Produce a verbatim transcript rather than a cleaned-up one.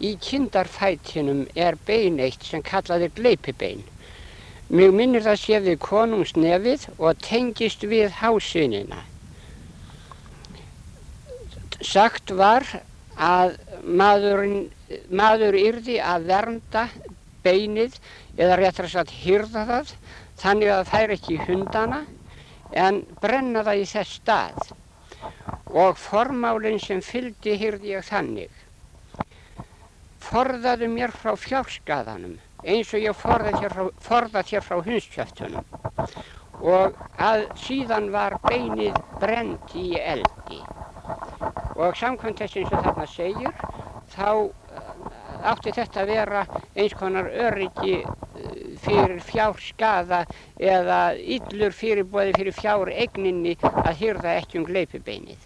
í kindarfætinum er bein eitt sem kallað er gleypibein. Mig minnir það sé við konungsnefið og tengist við hásvinnina. Sagt var að maðurinn, maður yrði að vernda beinið eða réttara sagt hirða það þannig að það færi ekki í hundana en brenna það í þess stað. Og formálinn sem fylgdi hirði ég þannig. Forðaðu mér frá fjárskaðanum eins og ég forðað þér frá, forðað þér frá hundskjöftunum. Og að síðan var beinið brennt í eldi. Og samkvæmt þess eins og þarna segir, þá átti þetta að vera eins konar öryggi fyrir fjárskaða eða illur fyrirboði fyrir fjáreigninni að hirða ekki um gleypibeinið.